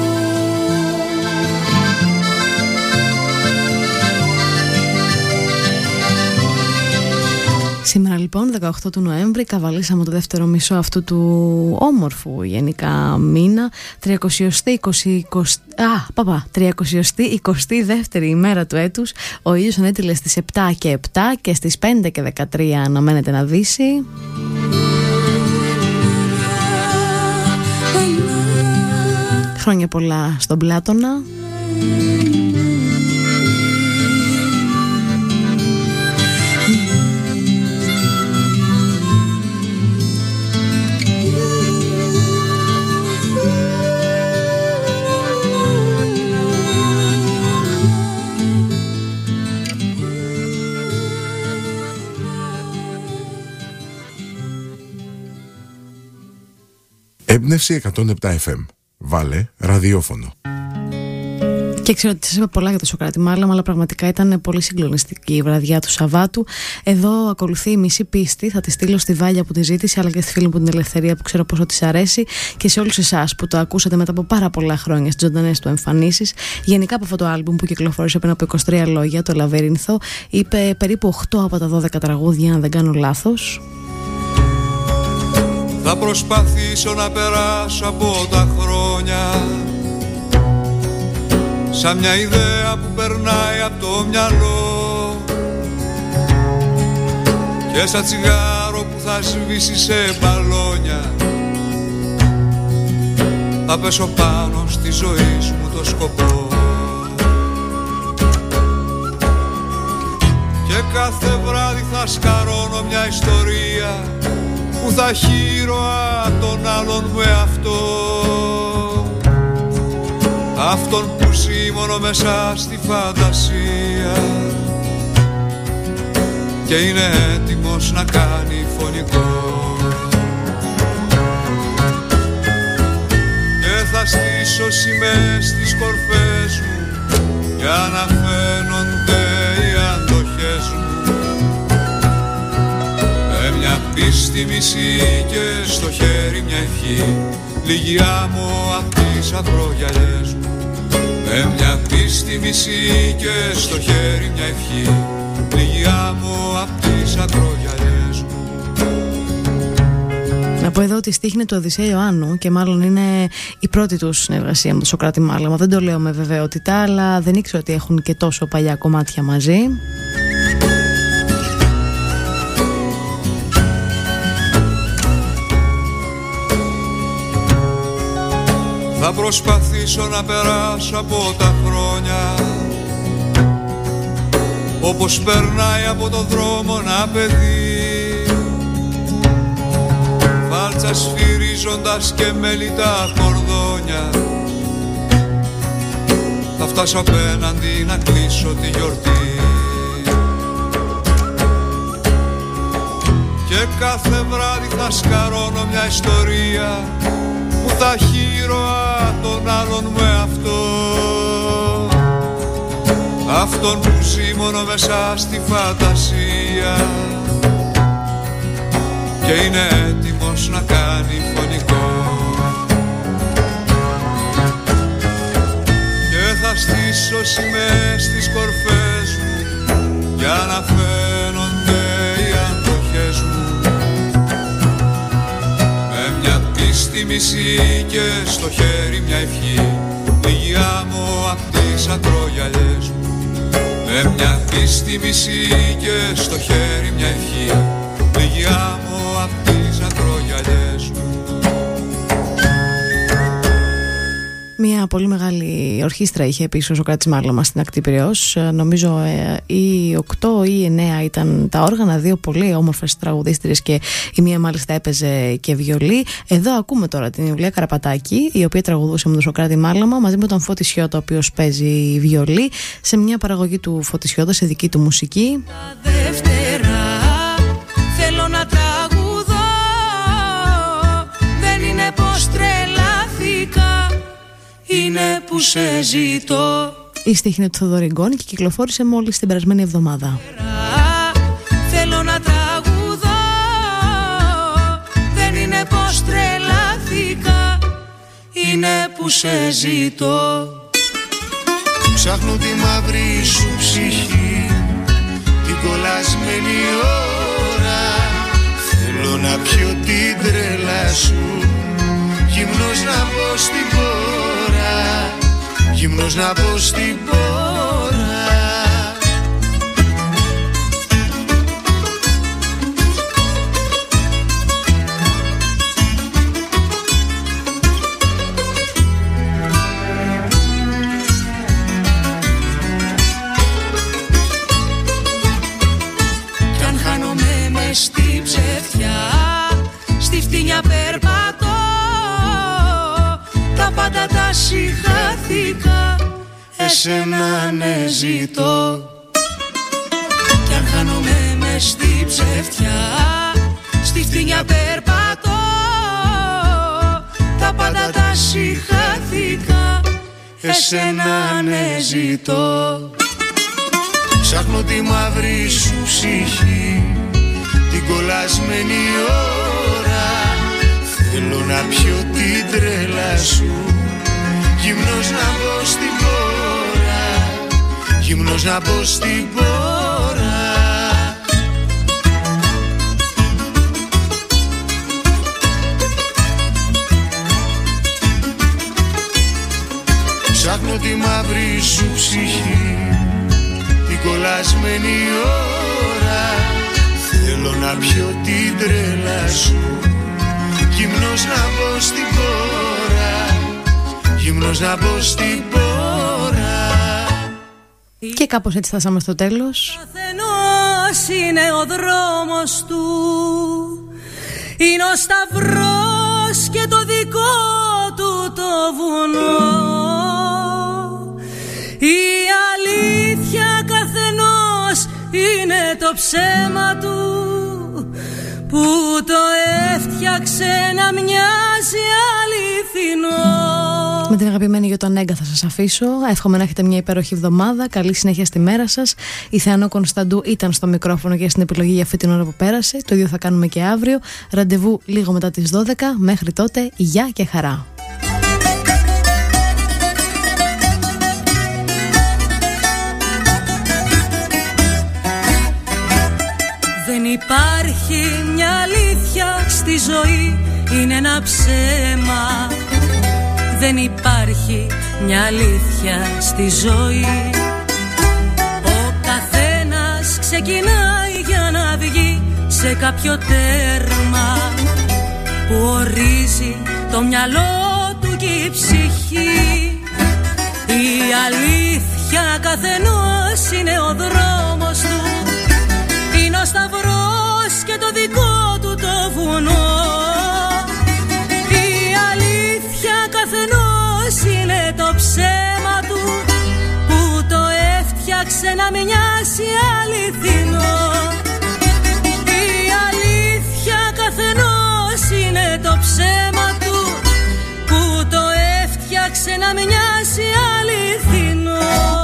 Speaker 7: Σήμερα λοιπόν δεκαοκτώ του Νοέμβρη καβαλήσαμε το δεύτερο μισό αυτού του όμορφου γενικά μήνα, τριακοσιοστή εικοστή δεύτερη ημέρα του έτους. Ο ήλιος ανέτειλε στις επτά και επτά και στις πέντε και δεκατρία αναμένεται να δύσει. Χρόνια πολλά στον Πλάτωνα.
Speaker 3: Έμπνευση εκατόν επτά εφ εμ. Βάλε ραδιόφωνο.
Speaker 7: Και ξέρω ότι σας είπα πολλά για το Σωκράτη Μάλαμα, αλλά πραγματικά ήταν πολύ συγκλονιστική η βραδιά του Σαββάτου. Εδώ ακολουθεί η μισή πίστη. Θα τη στείλω στη Βάλια που τη ζήτησε, αλλά και στη φίλη μου την Ελευθερία που ξέρω πόσο της αρέσει, και σε όλους εσάς που το ακούσατε μετά από πάρα πολλά χρόνια στις ζωντανές του εμφανίσεις. Γενικά από αυτό το άλμπουμ που κυκλοφόρησε πριν από είκοσι τρία λόγια, το Λαβύρινθο, είπε περίπου οκτώ από τα δώδεκα τραγούδια, αν δεν κάνω λάθος.
Speaker 6: Θα προσπαθήσω να περάσω από τα χρόνια σαν μια ιδέα που περνάει από το μυαλό και σαν τσιγάρο που θα σβήσει σε μπαλόνια. Θα πέσω πάνω στη ζωή μου το σκοπό και κάθε βράδυ θα σκαρώνω μια ιστορία που θα χείρωα τον άλλον με αυτό, αυτόν που ζει μόνο μέσα στη φαντασία και είναι έτοιμος να κάνει φωνικό. Και θα στήσω σημαίες στις κορφές μου για να φαίνονται οι αντοχές μου, με μια πίστη μισή και στο χέρι μια ευχή, λίγη άμμο απ' τις ακρογιαλιές μου, με μια πίστη μισή και στο χέρι μια ευχή, λίγη άμμο απ' τις ακρογιαλιές μου.
Speaker 7: Να πω εδώ ότι η στίχη είναι του Οδυσσέα Ιωάννου και μάλλον είναι η πρώτη του συνεργασία με τον Σωκράτη Μάλαμα. Δεν το λέω με βεβαιότητα, αλλά δεν ήξερα ότι έχουν και τόσο παλιά κομμάτια μαζί.
Speaker 6: Θα προσπαθήσω να περάσω από τα χρόνια όπως περνάει από το δρόμο ένα παιδί, φάλτσα σφυρίζοντας και μελιτά κορδόνια. Θα φτάσω απέναντι να κλείσω τη γιορτή και κάθε βράδυ θα σκαρώνω μια ιστορία που θα χείρωα τον άλλον με αυτό, αυτόν που ζει μόνο μέσα στη φαντασία και είναι έτοιμος να κάνει φωνικό. Και θα στήσω σημαίες στις κορφές μου για να φαίνονται οι αντοχές μου, με μια πίστη μισή και στο χέρι μια ευχή, λίγη άμμο απ' τις ακρογιαλιές μου, με μια πίστη μισή και στο χέρι μια ευχή, λίγη άμμο απ' τις ακρογιαλιές μου.
Speaker 7: Μια πολύ μεγάλη ορχήστρα είχε επίσης ο Σωκράτης Μάλαμας στην Ακτή Πειραιώς. Νομίζω ε, οι οκτώ ή εννέα ήταν τα όργανα, δύο πολύ όμορφες τραγουδίστριες και η μία μάλιστα έπαιζε και βιολί. Εδώ ακούμε τώρα την Ιουλία Καραπατάκη, η οποία τραγουδούσε με τον Σωκράτη Μάλαμα μαζί με τον Φώτη Σιώτα, ο οποίος παίζει βιολί, σε μια παραγωγή του Φώτη Σιώτα, σε δική του μουσική.
Speaker 8: Τα Δευτέρα θέλω να τραγουδώ, δεν είναι πως τρελάθηκα, είναι που σε ζητώ.
Speaker 7: Η στίχη είναι του Θοδωρή Γκόνη και κυκλοφόρησε μόλις την περασμένη εβδομάδα.
Speaker 8: Θέλω να τραγουδώ, δεν είναι πως τρελάθηκα, είναι που σε ζητώ.
Speaker 21: Ψάχνω τη μαύρη σου ψυχή, την κολλασμένη ώρα, θέλω να πιω την τρέλα σου, γυμνός να πω στην πόρα, γυμνός να πω στην πόρα.
Speaker 8: Κι αν χάνομαι μες στη ψευτιά, στη φτηνιά περπατώ, τα πάντα τα συγχάθηκα, εσένα ναι ζητώ. Κι αν χάνομαι μες στη ψευτιά, στη φτηνιά περπατώ, τα πάντα τα συγχάθηκα, εσένα ναι ζητώ.
Speaker 21: Ψάχνω τη μαύρη σου ψυχή, την κολλασμένη ώρα, θέλω να πιω την τρέλα σου, γυμνός να πω στην πόρα, γυμνός να πω στην πόρα. Ψάχνω τη μαύρη σου ψυχή, την κολλασμένη ώρα, θέλω να πιω την τρέλα σου, γυμνός να πω στην πόρα, γυμνός να πω στην πόρα.
Speaker 7: Και κάπως έτσι φτάσαμε στο τέλος.
Speaker 8: Καθενός είναι ο δρόμος του, είναι ο σταυρός και το δικό του το βουνό. Η αλήθεια καθενός είναι το ψέμα του που το έφτιαξε να μοιάζει αληθινό.
Speaker 7: Με την αγαπημένη Γιώτα Νέγκα θα σας αφήσω. Εύχομαι να έχετε μια υπέροχη εβδομάδα. Καλή συνέχεια στη μέρα σας. Η Θεανό Κωνσταντού ήταν στο μικρόφωνο και στην επιλογή για αυτή την ώρα που πέρασε. Το ίδιο θα κάνουμε και αύριο. Ραντεβού λίγο μετά τις δώδεκα. Μέχρι τότε, γεια και χαρά.
Speaker 8: Δεν υπάρχει μια αλήθεια στη ζωή, είναι ένα ψέμα. Δεν υπάρχει μια αλήθεια στη ζωή. Ο καθένας ξεκινάει για να βγει σε κάποιο τέρμα που ορίζει το μυαλό του και η ψυχή. Η αλήθεια καθενός είναι ο δρόμος του, είναι ο σταυρός και το δικό του το βουνό. Η αλήθεια καθενός είναι το ψέμα του που το έφτιαξε να μοιάζει αληθινό. Η αλήθεια καθενός είναι το ψέμα του που το έφτιαξε να μοιάζει αληθινό.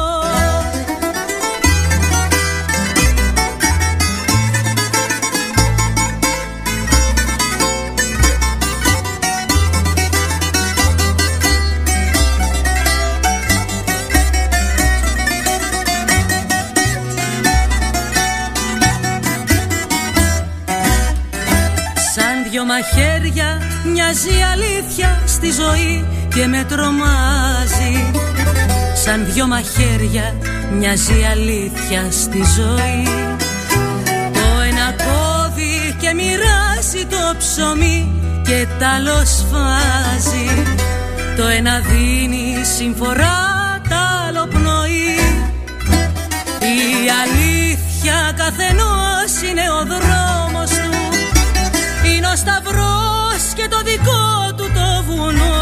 Speaker 8: Δυο μαχαίρια μοιάζει αλήθεια στη ζωή και με τρομάζει. Σαν δυο μαχαίρια μοιάζει αλήθεια στη ζωή. Το ένα κόβει και μοιράζει το ψωμί και τ' άλλο σφάζει. Το ένα δίνει συμφορά, τ' άλλο πνοή. Η αλήθεια καθενός είναι ο δρόμος του, είναι ο σταυρός και το δικό του το βουνό.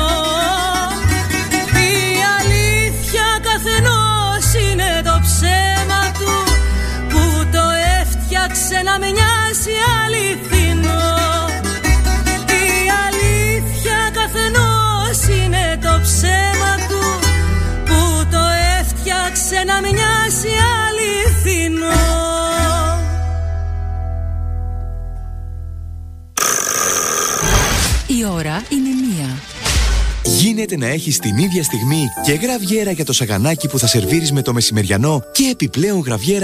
Speaker 8: Η αλήθεια καθενός είναι το ψέμα του που το έφτιαξε να μοιάζει αληθινό. Η αλήθεια καθενός είναι το ψέμα του που το έφτιαξε να μοιάζει αληθινό.
Speaker 1: Η ώρα είναι μία. Γίνεται να έχεις την ίδια στιγμή και γραβιέρα για το σαγανάκι που θα σερβίρεις με το μεσημεριανό και επιπλέον γραβιέρα